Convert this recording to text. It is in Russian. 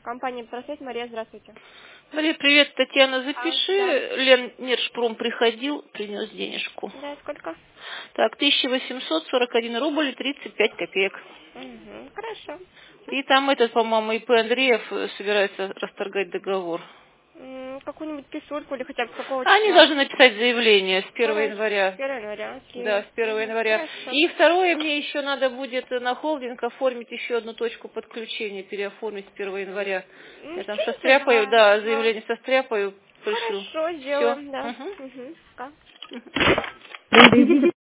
Компания «Просвет», Мария, здравствуйте. Мария, привет, Татьяна, Да. запиши. Ленмершпром приходил, принес денежку. Да, сколько? Так, 1841 рубль и 35 копеек. Угу, хорошо. И там этот, по-моему, ИП Андреев собирается расторгать договор. Какую-нибудь писульку или хотя бы с какого Они числа? должны написать заявление с 1 Хорошо. С января. 1 января, Да, окей. с 1 января. Хорошо. И второе, мне еще надо будет на холдинг оформить еще одну точку подключения, переоформить с 1 января. Я там Чуть-чуть, состряпаю, да, да, да. заявление состряпаю, пришлю. Хорошо, Все. сделаем, да. Угу. Угу.